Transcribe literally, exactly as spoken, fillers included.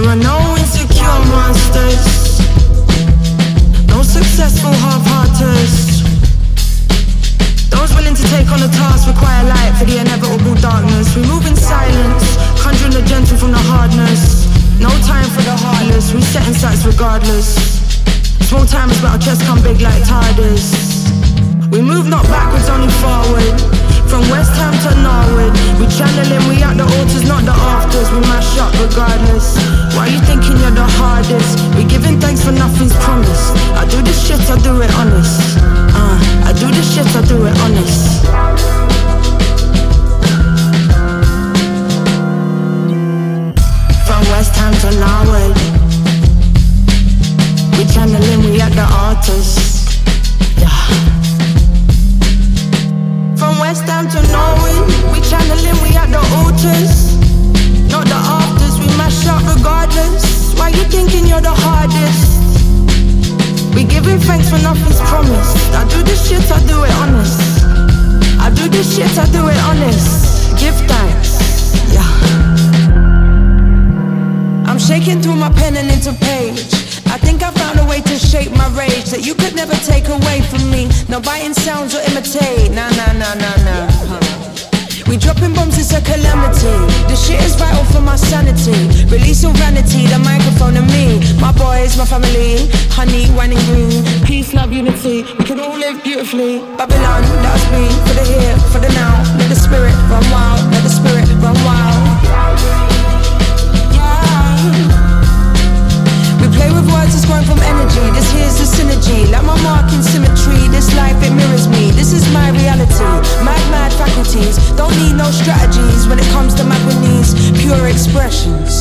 There are no insecure monsters, no successful half-hearters. Those willing to take on the task require light for the inevitable darkness. We move in silence, conjuring the gentle from the hardness. No time for the heartless, we set in sights regardless. Small timers but our chests come big like TARDIS. We move not backwards, only forward. From West Ham to Norwood, we channeling, we at the altars, not the afters. We mash up regardless. Why you thinking you're the hardest? We giving thanks for nothing's promised. I do this shit, I do it honest. Uh, I do this shit, I do it honest. From West Ham to Norwood, we channeling, we at the altars. Yeah. From West Ham to Norwood, we channeling, we at the altars, not the afters. We mash up regardless. Why you thinking you're the hardest? We giving thanks for nothing's promised. I do this shit, I do it honest. I do this shit, I do it honest. Give thanks, yeah. I'm shaking through my pen and into page. I think I found a way to shape my rage that you could never take away from me. No biting sounds or imitate. Nah, nah, nah, nah, nah. Huh. We dropping bombs, it's a calamity. This shit is vital for my sanity. Release your vanity, the microphone and me. My boys, my family, honey, wine and green. Peace, love, unity, we can all live beautifully. Babylon, let us be for the here, for the now. Let the spirit run wild, let the spirit run wild. Play with words, it's growing from energy. This here's the synergy, like my mark in symmetry. This life, it mirrors me, this is my reality. Mad, mad faculties, don't need no strategies when it comes to mad with these pure expressions.